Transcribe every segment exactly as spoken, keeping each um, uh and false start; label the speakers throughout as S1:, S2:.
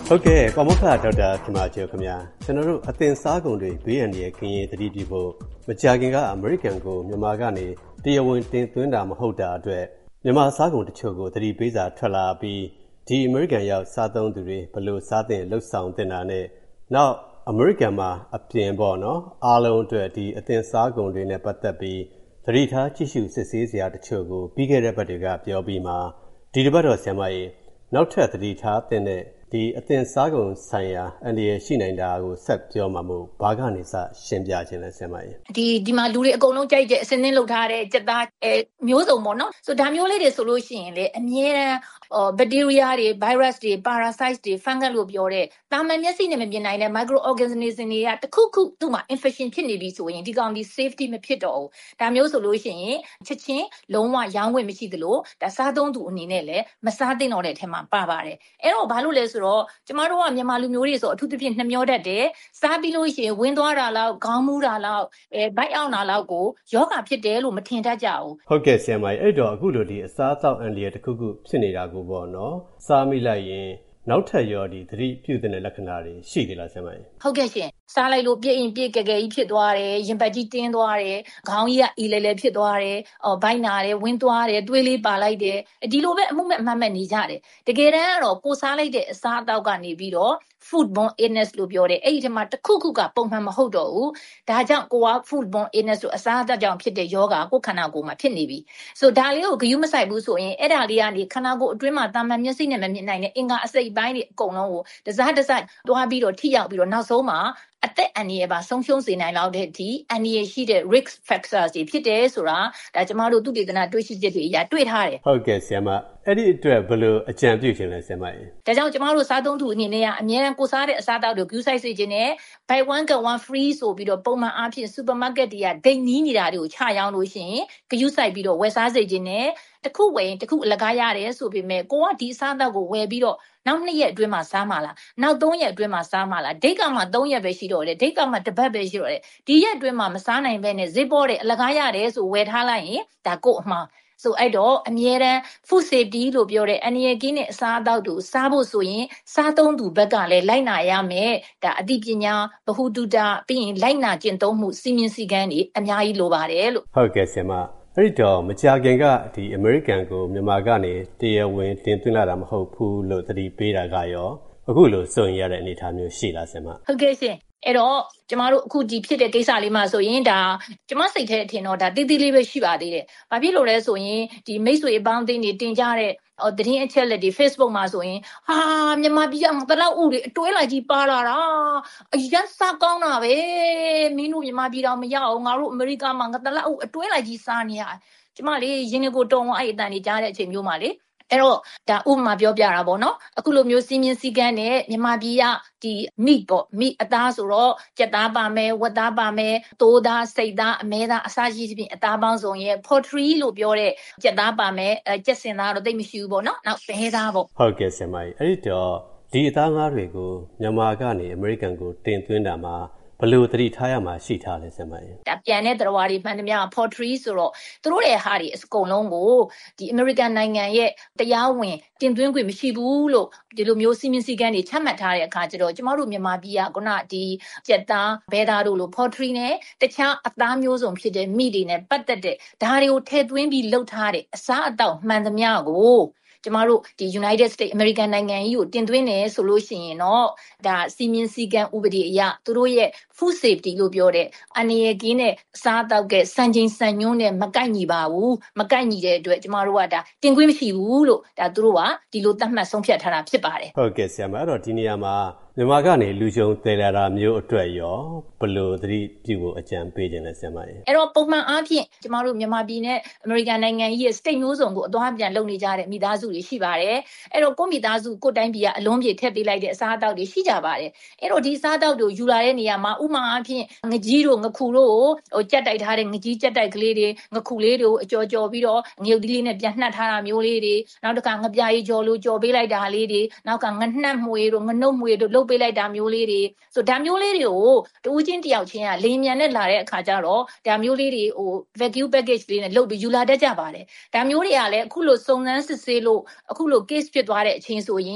S1: ဟုတ်ကဲ့ပါမောက္ခဒေါက်တာခင်မာကျော်ခင်ဗျာကျွန်တော်တို့အသင်စားကုန်တွေဘေးအန္တရာယ်ကင်းရေးသတိပြုဖို့မကြာခင်ကအမေရိကန်ကိုမြန်မာကနေတရားဝင်တင်သွင်းတာမဟုတ်တာအတွက်မြန်မာစားကုန်တချို့ကိုသတိပေးစာထွက်လာပြီးဒီအမေရိကန်ရောက်စားသုံးသူတွေဘယ်လိုစားသင့်လှုပ်ဆောင်သင့်တာနဲ့နောက်အမေရိကန်မှာအပြင်ပေါ့နော်အားလုံးအတွက်ဒီအသင်စားကုန်တွေနဲ့ပတ်သက်ပြီးသတိထားကြည့်ရှုစစ်ဆေးစရာတချို့ကိုပြီးခဲ့တဲ့ဘက်တွေကပြောပြီးမှဒီတစ်ပတ်တော့ဆရာမကြီးနောက်ထပ်သတိထားသင့်တဲ့ဒီအသင်စားကုန်ဆိုင်ရာအန္တရာယ်ရှိနိုင်တာကိုဆက်ပြောမှာမို့ဘာကနေစရှင်းပြခြင်းလဲဆရာမကြီး
S2: ဒီဒီမှာလူတွေအကုန်လုံးကြိုက်တဲ့အစင်းသင်းလုပ်ထားတဲ့စက်သားအဲမျိုးစုံပေါ့နော်ဆိုဒါမျိုးလေးတွေဆိုလို့ရှိရင်လေအမြဲတမ်းဘက်တီးရီးယားတွေ virus တွေ parasite တွေ fungus လို့ပြောတဲ့တာမန်မျက်စိနဲ့မမြင်နိုင်တဲ့ microorganism တွေကတခုခုသူ့မှာ infection ဖြစ်နေပြီဆိုရင်ဒီကောင်ဒီ safety မဖြစ်တော့ဘူးဒါမျိုးဆိုလို့ရှိရင်ချက်ချင်းလုံးဝရောင်းခွင့်မရှိသလိုဒါစားသုံးသူအနေနဲ့လည်းမစားသင့်တော့တဲ့အထက်မှာပါပါတယ်အဲ့တော့ဘာလို့လဲဆိုတော့ကျမတို့ကမြန်မာလူမျိုးတွေဆိုအထူးသဖြင့်နှမျောတတ်တယ်စားပြီးလို့ရှိရင်ဝင်းသွားတာလောက်ခေါင်းမူးတာလောက်အဲဘိုက်အောင်တာလောက်ကိုယောဂဖြစ်တယ်လို့မထင်တတ်ကြဘူး
S1: ဟုတ်ကဲ့ဆရာမကြီးအဲ့တော့အခုလိုဒီအစားအသောက်အန္တရာယ်တစ်ခုခုဖြစ်နေတာကိုပေါ့နော်စားမိလိုက်ရင်နောက်ထပ်ရောဒီသတိပြုတဲ့လက္ခဏာတွေရှိသေးလားဆရာမကြီး
S2: ဟုတ်ကဲ့ရှင်စားလိုက်လို့ပြည့်ရင်ပြည့်ကြဲကြဲကြီးဖြစ်သွားတယ်ရင်ပတ်ကြီးတင်းသွားတယ်ခေါင်းကြီးကအီလဲလဲဖြစ်သွားတယ်အော်ဘိုက်နာတယ်ဝင်းသွားတယ်တွေးလေးပါလိုက်တယ်ဒီလိုပဲအမှုမဲ့အမှတ်မဲ့နေကြတယ်တကယ်တမ်းကတော့ကိုစားလိုက်တဲ့အစားအသောက်ကနေပြီးတော့ foodborne illness လို့ပြောတယ်အဲ့ဒီထဲမှာတစ်ခုခုကပုံမှန်မဟုတ်တော့ဘူးဒါကြောင့်ကိုက foodborne illness ဆိုအစားအသောက်ကြောင့်ဖြစ်တဲ့ယောဂကိုခန္ဓာကိုယ်မှာဖြစ်နေပြီဆိုဒါလေးကိုဂရုမစိုက်ဘူးဆိုရင်အဲ့ဒါလေးကနေခန္ဓာကိုယ်အတွင်းမှာတာမန်မျက်စိနဲ့မမြင်နိုင်တဲ့အင်္ဂါအစိတ်ပိုင်းတွေအကုန်လုံးကိုတစားတစားတွားပြီးတော့ထိရောက်ပြီးတော့နောက်ဆုံးမှာအသက်အန္တရာယ်ပါဆုံးရှုံးစေနိုင်လောက်တဲ့ဒီအန္တရာယ်ရှိတဲ့ risk factors တွေဖြစ်တယ်ဆိုတာဒါကျမတို့သုတေသနတွေ့ရှိချက်တွေအရတွေ့ထားတယ်
S1: ဟုတ်ကဲ့ဆရာမအဲ့ဒီအတွက်ဘယ်လိုအကြံပြုခြင်းလဲဆရာမကြီး
S2: ဒါကြောင့်ကျမတို့စားသုံးသူအနေနဲ့ကအများအားကိုစားတဲ့အစားအသောက်တွေကို queue size စေခြင်းနဲ့ buy one get one free ဆိုပြီးတော့ပုံမှန်အားဖြင့် supermarket တွေကဒိတ်နီးနေတာတွေကိုချရောင်းလို့ရှိရင် queue size ပြီးတော့ဝယ်စားစေခြင်းနဲ့တခုဝယ်ရင်တခုအလကားရတယ်ဆိုပေမဲ့ကိုကဒီအစားအသောက်ကိုဝယ်ပြီးတော့နောက်နှစ်ရက်အတွင်းမှာစားမှာလားနောက်သုံးရက်အတွင်းမှာစားမှာလားဒိတ်ကမှသုံးရက်ပဲရှိတော့တယ်ဒိတ်ကမှတစ်ပတ်ပဲရှိတော့တယ်ဒီရက်အတွင်းမှာမစားနိုင်ဘဲနဲ့ဈေးပေါ်တဲ့အလကားရတယ်ဆိုဝယ်ထားလိုက်ရင်ဒါကို့အမှားဆိုအဲ့တော့အမြဲတမ်း food safety လို့ပြောတဲ့အန္တရာယ်ကင်းတဲ့အစားအသောက်တွေစားဖို့ဆိုရင်စားသုံးသူဘက်ကလည်းလိုက်နာရမယ်ဒါအသိပညာဗဟုသုတပြီးရင်လိုက်နာကျင့်သုံးမှုစီမင်းစည်းကမ်းတွေအများကြီးလိုပါတယ်လို့
S1: ဟုတ်ကဲ့ဆရာမအဲ့တော့မကြာခင်ကဒီအမေရိကန်ကိုမြန်မာကနေတရားဝင်တင်သွင်းလာတာမဟုတ်ဘူးလို့သတိပေးတာကရောအခုလို့စိုးရင်ရတဲ့အနေအထားမျိုးရှိလားဆရာမ
S2: ဟုတ်ကဲ့ရှင်အဲ့တော့ကျမတို့အခုဒီဖြစ်တဲ့ကိစ္စလေးမှာဆိုရင်ဒါကျမစိတ်ထဲအထင်တော့ဒါတီးတီးလေးပဲရှိပါသေးတယ်။ဘာဖြစ်လို့လဲဆိုရင်ဒီမိတ်ဆွေအပေါင်းအသင်းတွေတင်ကြတဲ့သတင်းအချက်လက်တွေ Facebook မှာဆိုရင်ဟာမြန်မာပြည်ကတလောက်ဥတွေအတွဲလိုက်ကြီးပါလာတာအရင်စားကောင်းတာပဲမင်းတို့မြန်မာပြည်တော့မရအောင်ငါတို့အမေရိကမှာငါတလောက်ဥအတွဲလိုက်ကြီးစားနေရကျမလေးရင်းနေကိုတုံအောင်အဲ့အတန်တွေကြားတဲ့အချိန်မျိုးမှာလေအဲ့တော့ဒါဥပမာပြောပြတာပေါ့နော်အခုလိုမျိုးစီးမြင်စည်းကမ်းနဲ့မြန်မာပြည်ကဒီ meat ပေါ့ meat အသားဆိုတော့ကြက်သားပါမယ်ဝက်သားပါမယ်သိုးသားစိတ်သားအမဲသားအစရှိသဖြင့်အသားပေါင်းစုံရဲ့ poultry လို့ပြောတဲ့ကြက်သားပါမယ်အဲကြက်စင်သားတော့တိတ်မရှိဘူးပေါ့နော်နောက်ဘဲသားပေါ့
S1: ဟုတ်ကဲ့ဆရာမကြီးအဲ့တော့ဒီအသားငါးတွေကိုမြန်မာကနေအမေရိကန်ကိုတင်သွင်းတာမှာဘယ်လိုသတိထားရမှာရှိထားလဲဆရာမကြီး
S2: ဒါပြန်တဲ့သရဝါတွေမှန်သမျှ poultry ဆိုတော့သူတို့ရဲ့ဟာတွေအကုန်လုံးကိုဒီ American နိုင်ငံရဲ့တရားဝင်တင်သွင်းခွင့်မရှိဘူးလို့ဒီလိုမျိုးစီမင်းစည်းကမ်းတွေချမှတ်ထားတဲ့အခါကျတော့ကျမတို့မြန်မာပြည်ကခုနဒီကြက်သားဘဲသားတို့လို poultry နဲ့တခြားအသားမျိုးစုံဖြစ်တဲ့ meat တွေနဲ့ပတ်သက်တဲ့ဒါတွေကိုထည့်သွင်းပြီးလုပ်ထားတဲ့အစားအသောက်မှန်သမျှကိုကျမတို့ဒီ United States American နိုင်ငံကြီးကိုတင်သွင်းတယ်ဆိုလို့ရှိရင်တော့ဒါစီမင်းစည်းကမ်းဥပဒေအရသူတို့ရဲ့ food safety လို့ပြောတဲ့အန္တရာယ်ကင်းတဲ့စားတောက်ကစံချိန်စံညွှန်းနဲ့မကိုက်ညီပါဘူးမကိုက်ညီတဲ့အတွက်ကျမတို့ကဒါတင်ခွင့်မရှိဘူးလို့ဒါသူတို့ကဒီလိုသတ်မှတ်ဆုံးဖြတ်ထားတာဖြစ်ပါတယ်
S1: ဟုတ်ကဲ့ဆရာမအဲ့တော့ဒီနေရာမှာမြန်မာကနေလူကျုံတည်လာတာမျိုးအတွက်ရောဘယ်လိုသတိပြုဖို့အကြံပေးခြင်းလဲဆရာမကြီး
S2: အဲ့တော့ပုံမှန်အားဖြင့်ကျမတို့မြန်မာပြည်နဲ့အမေရိကန်နိုင်ငံကြီးရဲ့ state မျိုးစုံကိုအသွားပြန်လုပ်နေကြတဲ့မိသားစုတွေရှိပါတယ်အဲ့တော့ကိုမိသားစုကိုတိုင်းပြည်ကအလုံးပြေထည့်ပေးလိုက်တဲ့အစားအသောက်တွေရှိကြပါတယ်အဲ့တော့ဒီအစားအသောက်တွေယူလာတဲ့နေရာမှာဥမာအားဖြင့်ငကြီးတို့ငခုတို့ဟိုကြက်တိုက်ထားတဲ့ငကြီးကြက်တိုက်ကလေးတွေငခုလေးတွေကိုအကြော်ကြော်ပြီးတော့ငရုတ်သီးလေးနဲ့ပြန်နှက်ထားတာမျိုးလေးတွေနောက်တစ်ခါငပြားကြီးကြော်လို့ကြော်ပေးလိုက်တာလေးတွေနောက်ကငနှက်မွေတို့ငနှုတ်မွေတို့လုပ်ပေးလိုက်တာမျိုးလေးတွေဆိုဒါမျိုးလေးတွေကိုတူးချင်းတယောက်ချင်းကလေမြန်နဲ့လာတဲ့အခါကျတော့ဒါမျိုးလေးတွေဟို vacuum package လေးနဲ့လုပ်ပြီးယူလာတတ်ကြပါတယ်ဒါမျိုးတွေကလည်းအခုလိုစုံစမ်းစစ်ဆေးလို့အခုလို case ဖြစ်သွားတဲ့အချိန်ဆိုရင်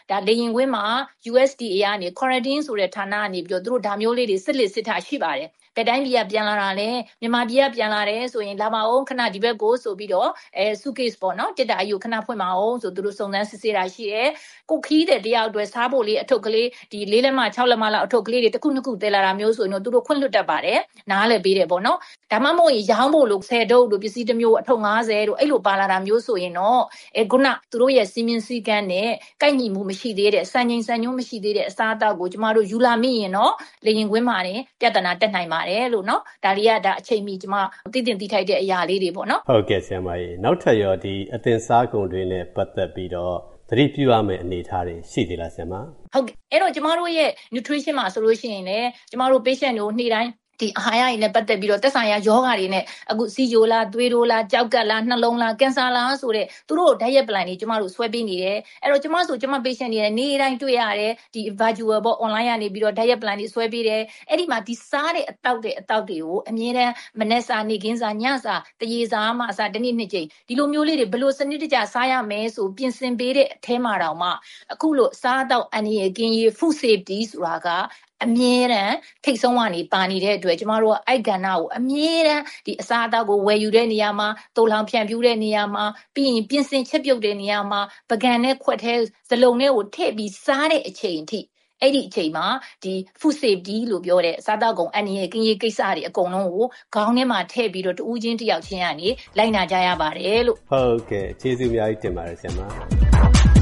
S2: ဒါလေရင်ကွင်းမှာ U S D A ကနေ quarantine ဆိုတဲ့ဌာနကနေပြီးတော့သူတို့ဒါမျိုးလေးတွေစစ်လက်စစ်ထားရှိပါတယ်ကတိုင်းပြည်ကပြန်လာတာလဲမြန်မာပြည်ကပြန်လာတယ်ဆိုရင်လာမအောင်ခဏဒီဘက်ကိုဆိုပြီးတော့အဲ suitcase ပေါ့နော်တစ်တာအယူခဏဖွင့်မအောင်ဆိုသူတို့စုံစမ်းစစ်ဆေးတာရှိတယ်ကိုခီးတဲ့တယောက်အတွက်စားဖို့လေးအထုပ်ကလေးဒီလေးလက်မ၆လက်မလောက်အထုပ်ကလေးတွေတစ်ခုနှစ်ခုသဲလာတာမျိုးဆိုရင်တော့သူတို့ခွင့်လွှတ်တတ်ပါတယ်နားလည်းပေးတယ်ပေါ့နော်ဒါမှမဟုတ်ရောင်းဖို့လို့ဆယ်ဒုတ်လို့ပစ္စည်းတစ်မျိုးအထုပ်၅၀တို့အဲ့လိုပါလာတာမျိုးဆိုရင်တော့အဲခုနသူတို့ရဲ့စီမင်းစည်းကမ်းနဲ့ကိုက်ညီမှုမရှိသေးတဲ့စံချိန်စံညွှန်းမရှိသေးတဲ့အစားအသောက်ကိုကျမတို့ယူလာမိရင်တော့လေရင်ကွင်းမှာနေပြဿနာတက်နိုင်ပါတယ်လို့နော်ဒါလေးကဒါအချိန်မီကျမသိတင်သိထိုက်တဲ့အရာလေးတွေပေါ့နော်
S1: ဟုတ်ကဲ့ဆရာမကြီးနောက်ထပ်ရောဒီအသင်စားကုန်တွေနဲ့ပတ်သက်ပြီးတော့သတိပြုရမယ့်အနေအထားတွေရှိသေးလားဆရာမ
S2: ဟုတ်ကဲ့အဲ့တော့ကျမတို့ရဲ့ nutrition မှာဆိုလို့ရှိရင်လည်းကျမတို့ patient တွေကိုနေ့တိုင်းဒီအာဟာရတွေနဲ့ပတ်သက်ပြီးတော့သက်ဆိုင်ရာယောဂါတွေနဲ့အခုစီဂျိုလားသွေးတိုးလားကြောက်ကက်လားနှလုံးလားကင်ဆာလားဆိုတဲ့သူတို့ diet plan တွေကျမတို့ဆွဲပေးနေတယ်အဲ့တော့ကျမဆိုကျမ patient တွေနေ့တိုင်းတွေ့ရတယ်ဒီ virtual ပေါ့ online ကနေပြီးတော့ diet plan တွေဆွဲပေးတယ်အဲ့ဒီမှာဒီစားတဲ့အတောက်တဲ့အတောက်တွေကိုအမြဲတမ်းမနေ့စာနေ့ခင်းစာညစာတရေစာမှအစားတစ်နေ့နှစ်ကြိမ်ဒီလိုမျိုးလေးတွေဘယ်လိုစနစ်တကျစားရမယ်ဆိုပြင်ဆင်ပေးတဲ့အထဲမှာတောင်မှအခုလို့စားတော့အန်ရီကင်းရေး food safety ဆိုတာကအမြဲတမ်းထိတ်ဆုံးကနေပါနေတဲ့အတွက်ကျမတို့ကအိုက်ကဏ္ဍကိုအမြဲတမ်းဒီအစားအသောက်ကိုဝယ်ယူတဲ့နေရာမှာတိုးလောင်ဖြန့်ဖြူးတဲ့နေရာမှာပြီးရင်ပြင်ဆင်ချက်ပြုတ်တဲ့နေရာမှာပကံနဲ့ခွက်ထဲစလုံးနဲ့ကိုထည့်ပြီးစားတဲ့အချိန်အထိအဲ့ဒီအချိန်မှာဒီ food safety လို့ပြောတဲ့အစားအသောက်ကုန်အန်ရီကင်းရေးကိစ္စတွေအကုန်လုံးကိုခေါင်းထဲမှာထည့်ပြီးတော့တူးချင်းတယောက်ချင်းကနေလိုက်နာကြရပါတယ်လို့
S1: ဟုတ်ကဲ့ကျေးဇူးအများကြီးတင်ပါတယ်ဆရာမ